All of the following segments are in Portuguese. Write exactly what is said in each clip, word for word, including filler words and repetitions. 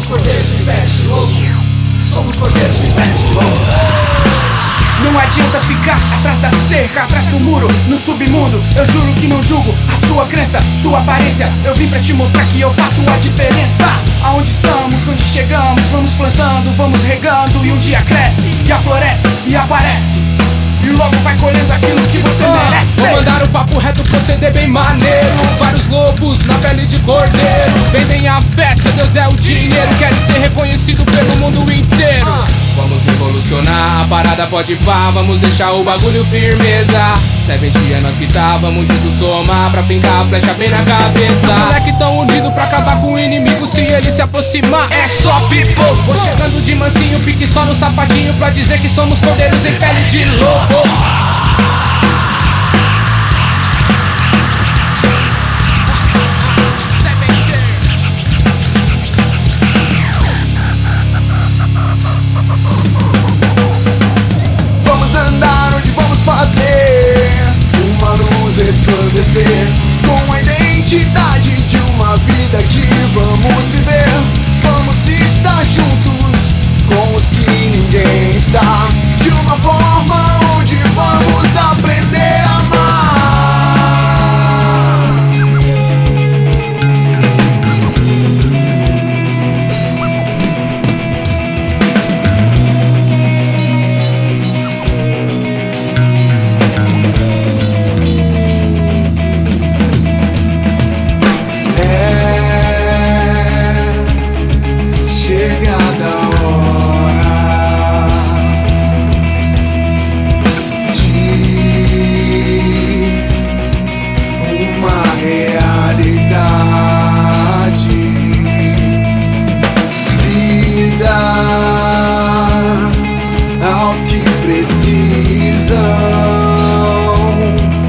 cordeiros em pele de lobo. Somos cordeiros em pele de lobo. Não adianta ficar atrás da cerca, atrás do muro, no submundo. Eu juro que não julgo a sua crença, sua aparência. Eu vim pra te mostrar que eu faço a diferença. Aonde estamos, onde chegamos, vamos plantando, vamos regando. E um dia cresce, e afloresce, e aparece, e logo vai colhendo aquilo que você ah, merece. Vou mandar o papo reto, proceder bem maneiro. Vários lobos na pele de cordeiro. Vendem a festa, Deus é o dinheiro. Querem ser reconhecido pelo mundo inteiro. ah. Vamos revolucionar, a parada pode pá. Vamos deixar o bagulho firmeza. Setenta é nós que tá, vamos juntos somar pra fincar a flecha bem na cabeça. Os moleque tão unidos pra acabar com o inimigo. Se ele se aproximar, é só pipoco. Vou chegando de mansinho, pique só no sapatinho, pra dizer que somos cordeiros em pele de lobo. Resplandecer com a identidade de uma vida que vamos viver. Vamos estar juntos com os que ninguém está, de uma forma onde vamos aprender a amar.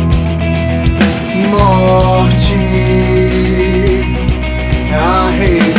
Morte, a rei